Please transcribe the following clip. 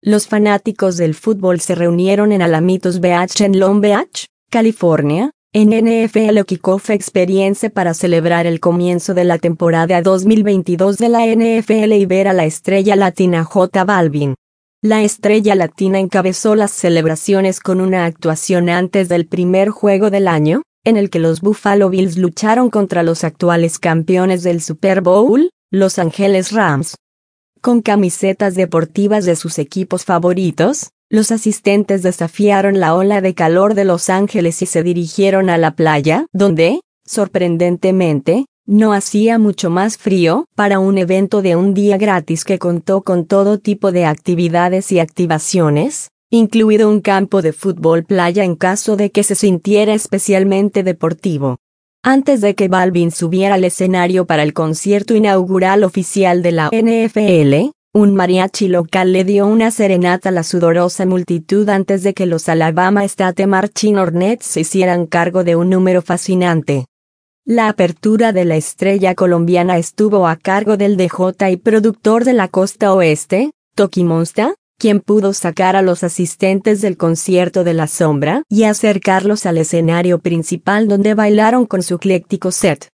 Los fanáticos del fútbol se reunieron en Alamitos Beach en Long Beach, California, en NFL Kickoff Experience para celebrar el comienzo de la temporada 2022 de la NFL y ver a la estrella latina J Balvin. La estrella latina encabezó las celebraciones con una actuación antes del primer juego del año, en el que los Buffalo Bills lucharon contra los actuales campeones del Super Bowl, Los Ángeles Rams. Con camisetas deportivas de sus equipos favoritos, los asistentes desafiaron la ola de calor de Los Ángeles y se dirigieron a la playa, donde, sorprendentemente, no hacía mucho más frío, para un evento de un día gratis que contó con todo tipo de actividades y activaciones, incluido un campo de fútbol playa en caso de que se sintiera especialmente deportivo. Antes de que Balvin subiera al escenario para el concierto inaugural oficial de la NFL, un mariachi local le dio una serenata a la sudorosa multitud antes de que los Alabama State Marching Hornets se hicieran cargo de un número fascinante. La apertura de la estrella colombiana estuvo a cargo del DJ y productor de la costa oeste, Toki Monsta, quien pudo sacar a los asistentes del concierto de la sombra y acercarlos al escenario principal donde bailaron con su ecléctico set.